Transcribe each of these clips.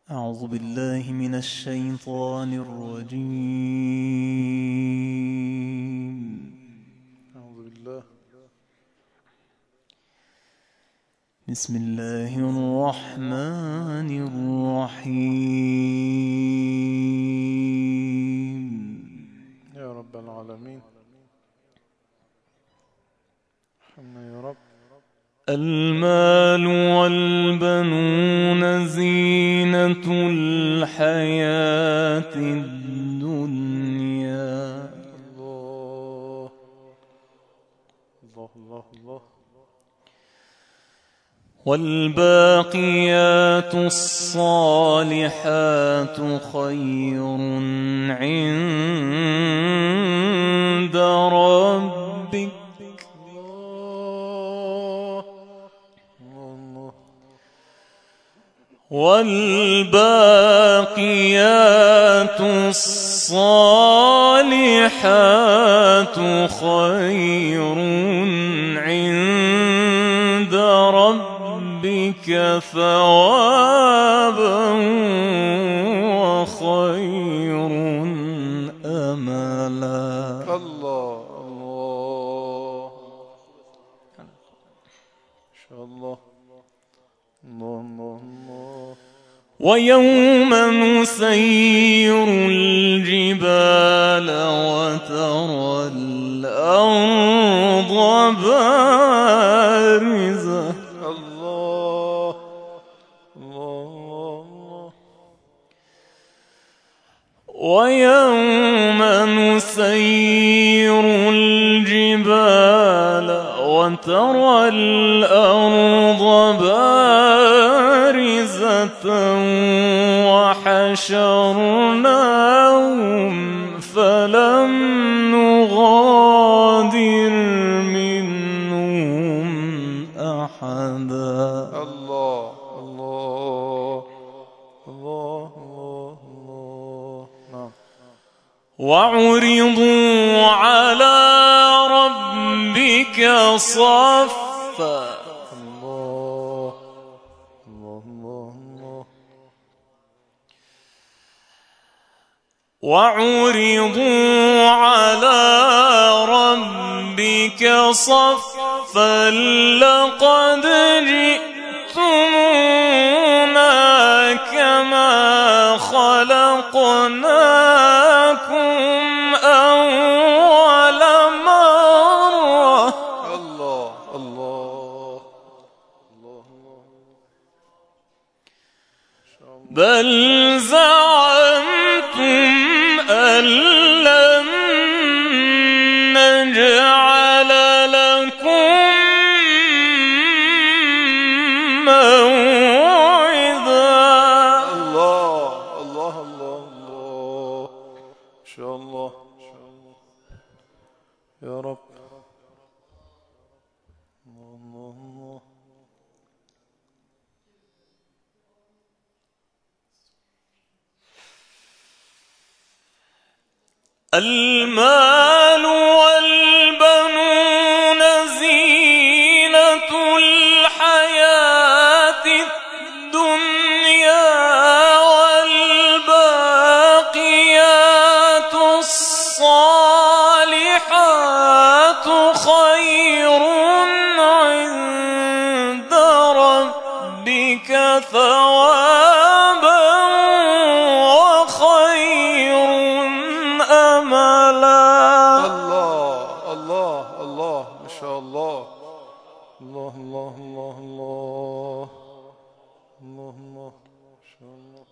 أعوذ بالله من الشيطان الرجيم. أعوذ بالله. بسم الله الرحمن الرحيم. يا رب العالمين. ارحمنا يا رب. المال والبنون زينة الحياة الدنيا. الله الله الله الله. والباقيات الصالحات خير عند ربك والباقيات الصالحات خير عند ربك ثوابا وخير أملا. الله الله. إن شاء الله. الله الله الله. ويوم نسير الجبال وترى الأرض بارزة. الله الله الله. ويوم نسير الجبال وترى الأرض بارزة وحشرناهم فلم نغادر منهم أحدا. الله الله الله الله الله. نعم. وعرضوا على ربك صفا. الله الله الله الله. وعرضوا على ربك صفا لقد جئتمونا كما خلقناكم أول مرة. الله الله الله الله. بل زعمتم أن لن نجعل لكم موعدا. الله الله الله الله. إن شاء الله إن شاء الله يا رب. الله الله الله. المال والبنون زينة الحياة الدنيا والباقيات الصالحات خير عند ربك ثوابا وخير أملا. الله الله الله. ما شاء الله. الله الله الله الله الله الله. ما شاء الله.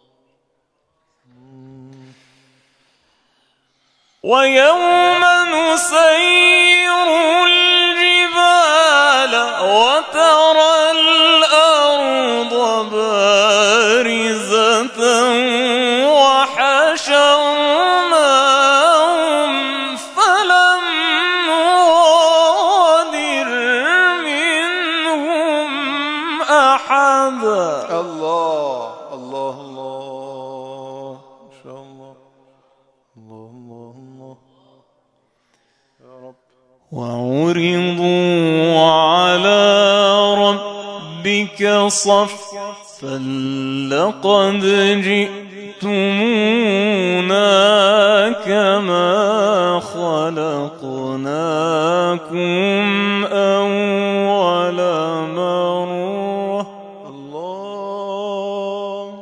ويوم نسير الجبال وترى الأرض بارزة وحشرناهم فلم نغادر منهم أحدا. الله الله الله. ما شاء الله. الله الله الله. يا رب. وعرضوا على ربك صفا لقد جئتمونا كما خلقناكم أول مرة. الله.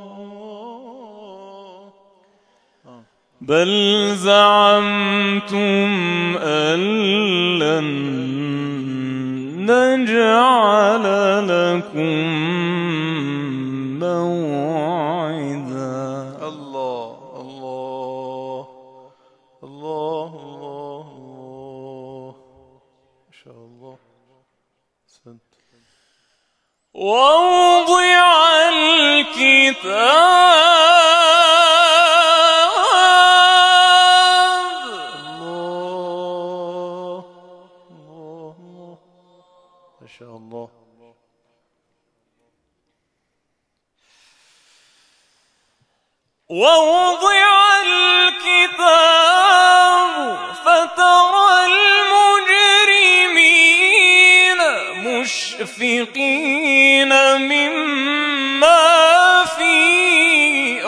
بل زعمتم أن لن نجعل لكم موعدا. الله الله الله الله الله ما شاء الله. أحسنت. ووضع الكتاب الله الله الله ما شاء الله. ووضع الكتاب فترى المجرمين مشفقين مما فيه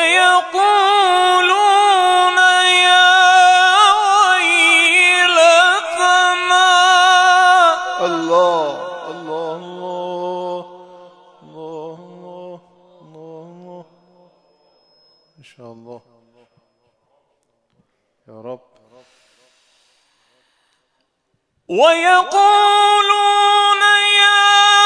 ويقولون يا ويلتنا. الله الله الله الله الله الله ما شاء الله يا رب. ويقولون يا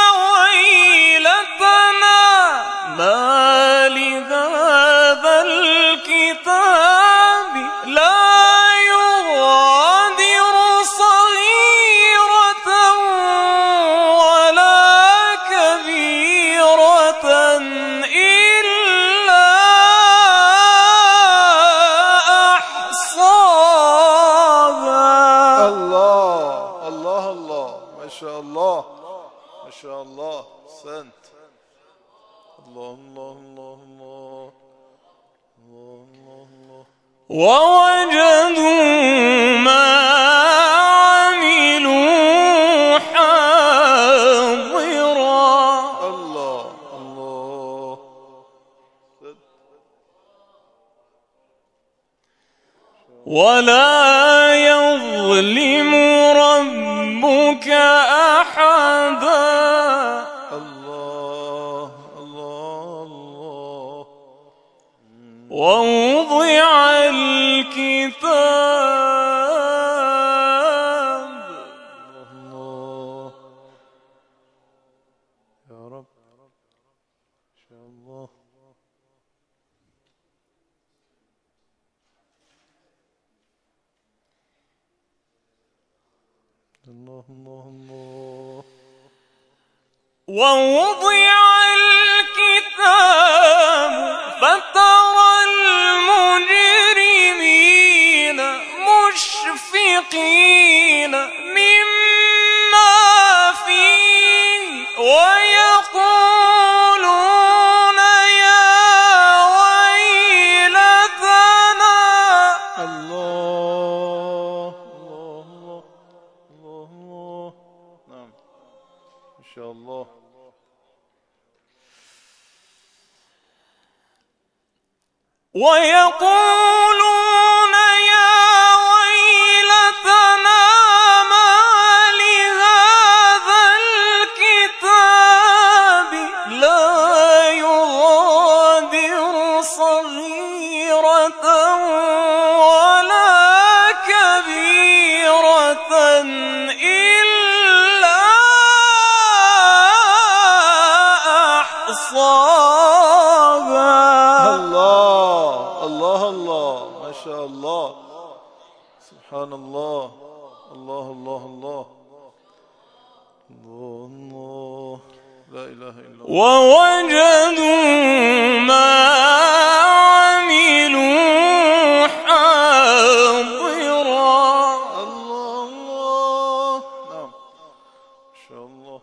ويلتنا ما لهذا الكتاب لا يغادر صغيرة ولا كبيرة إلا أحصاها. الله الله الله ما شاء الله ما شاء الله. أحسنت. الله الله الله الله الله الله الله. ووجدوا ما عملوا حاضرا الله الله. ولا يظلم ربك أحدا. الله الله الله ووضع الكتاب الله يا رب إن شاء الله. الله الله الله ووضع الكتاب فترى المجرمين مشفقين مما فيه ويقولون يا ويلتنا. الله الله الله الله. نعم إن شاء الله. ويقولون يا ويلتنا ما لهذا الكتاب لا يغادر صغيرة ولا كبيرة إلا أحصاها. الله الله الله ما شاء الله. سبحان الله الله الله الله الله الله لا إله إلا الله. ووجدوا ما عملوا حاضرا الله الله. نعم ما شاء الله.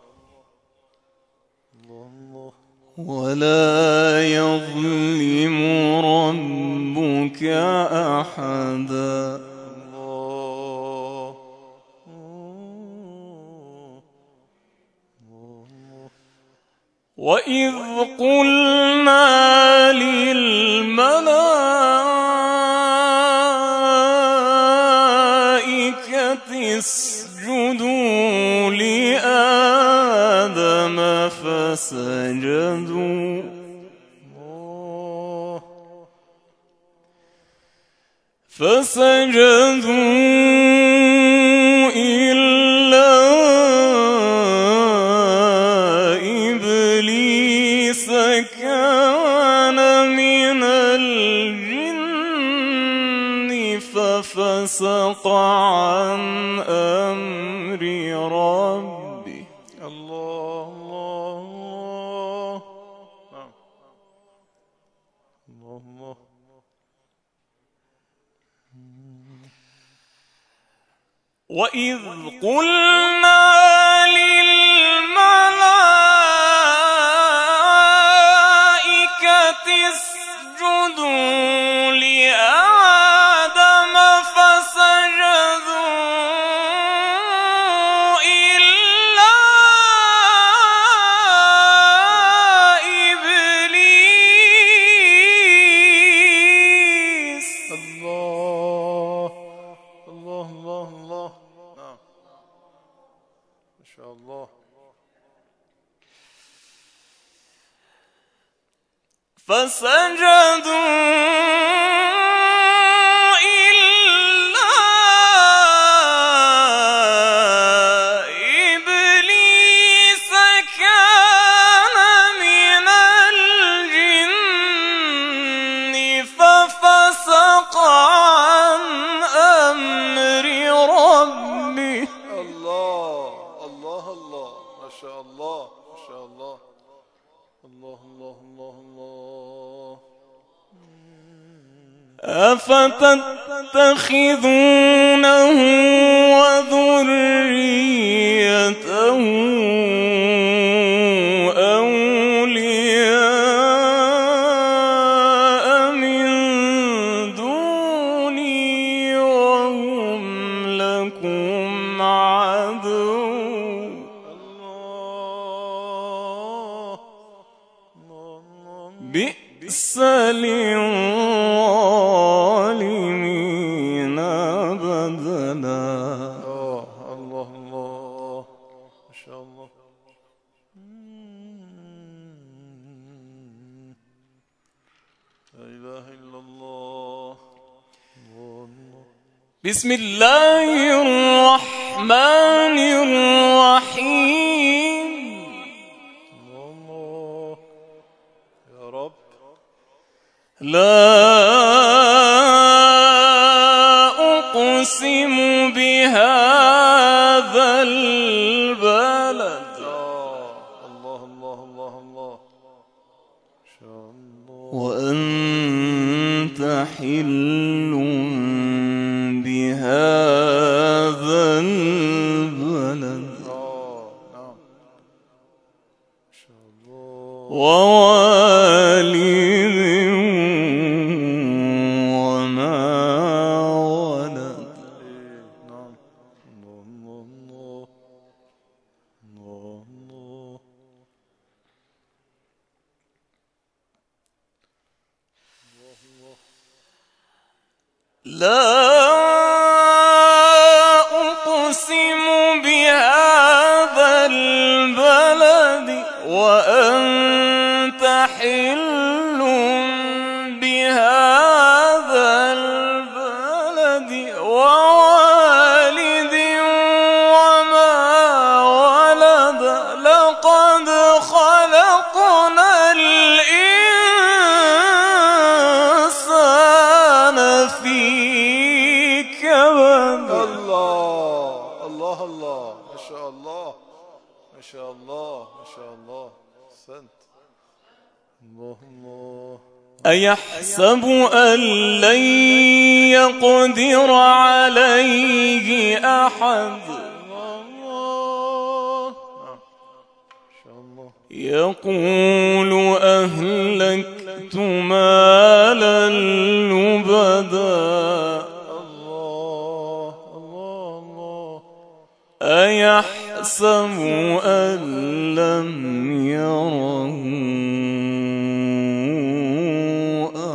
الله الله ولا يظلم ربك أحدا. الله وإذ قلنا للملائكة اسجدوا لآدم فسجدوا إلا إبليس كان من الجن ففسق عن أمر ربه. الله الله الله. وإذ قلنا للملائكة اسجدوا لآدم فسجدوا إلا إبليس. الله الله الله الله. نعم ما شاء الله. فسجدوا إلا إبليس كان من الجن ففسق عن أمر ربه. الله الله الله ما شاء الله ما شاء الله. الله الله الله الله. أفتتخذونه وذريته أولياء من دوني وهم لكم عدو. بئس للظالمين بدلا. الله الله ما شاء الله. لا إله إلا الله. الله. بسم الله الرحمن الرحيم. الله يا رب. لا أقسم بهذا البلد. الله الله الله الله ما شاء الله. وأنت حل بهذا البلد. نعم ما شاء الله. ووالد وما ولد. نعم الله الله الله الله. لا أقسم بهذا البلد وأنت حل بهذا البلد ووالد وما ولد. لقد خلقنا الإنسان في كبد. الله الله الله ما شاء الله ما شاء الله ما شاء الله. أحسنت. الله الله. أيحسب أن لن يقدر عليه أحد. الله ما شاء الله. يقول أهلكت مالا لبدا. الله الله الله. أيحسب أن لم يره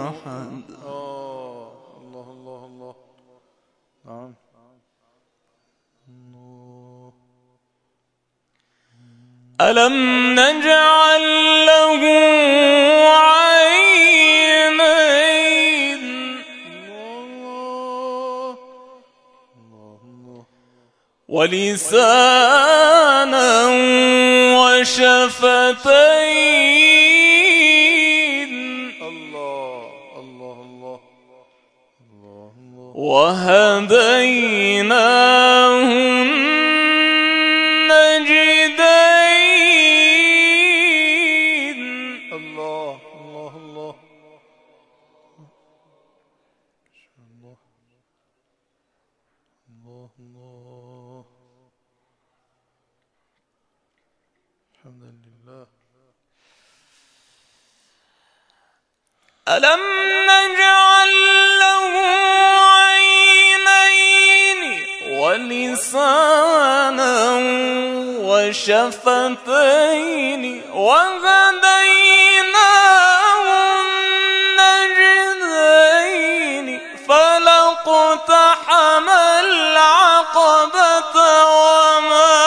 أحد. الله الله الله. نعم. ألم نجعل له عينين ولسانا وشفتين وهديناه النجدين. الله الله الله. الله الله. الحمد لله. ألم نجعل له عينين ولسانا وشفتين وهديناه النجدين فلاقتحم العقبة وما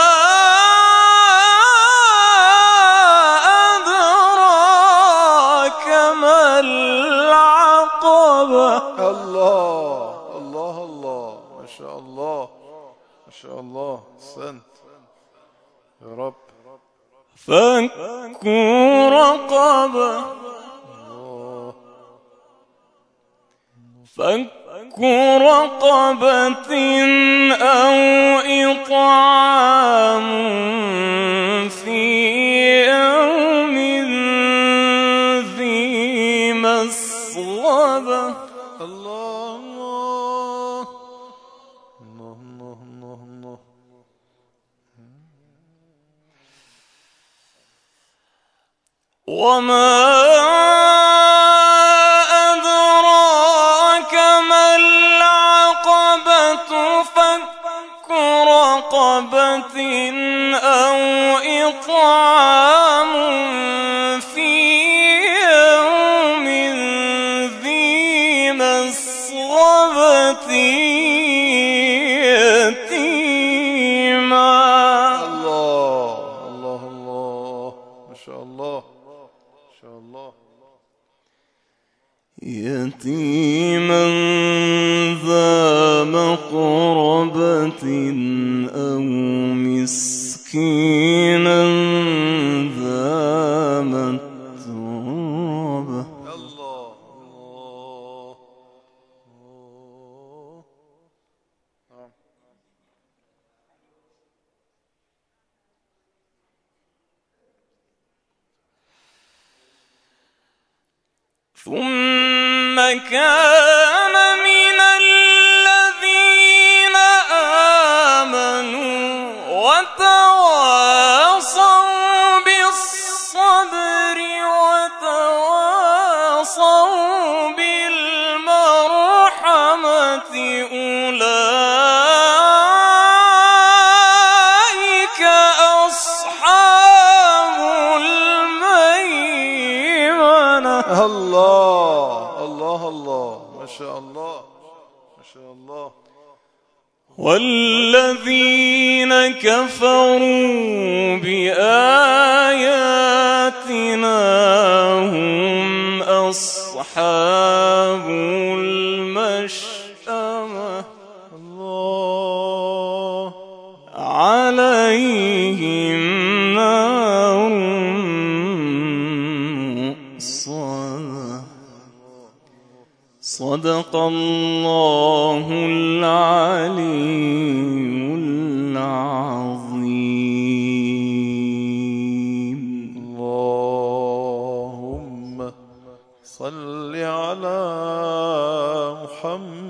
أدراك ما العقبة. الله الله الله. ما شاء الله ما شاء الله. أحسنت يا رب. فك رقبة فك رقبة أو إطعام في يوم ذي مسغبة. الله الله الله الله الله الله. وما أدراك ما العقبة فك رقبة أو إطعام في يوم ذي مسغبة يتيما. الله الله الله. ما شاء الله ما شاء الله. يتيما ذا مقربة أو مسكينا ذا متربة. الله الله الله. ثم كان من الذين آمنوا وتواصوا بالصبر وتواصوا بالمرحمة أولئك أصحاب الميمنة. الله الله الله. ما شاء الله ما شاء الله. والذين كفروا بآياتنا هم أصحاب المشأمة الله عليهم نار مؤصدة. صدق الله العلي العظيم. اللهم صل على محمد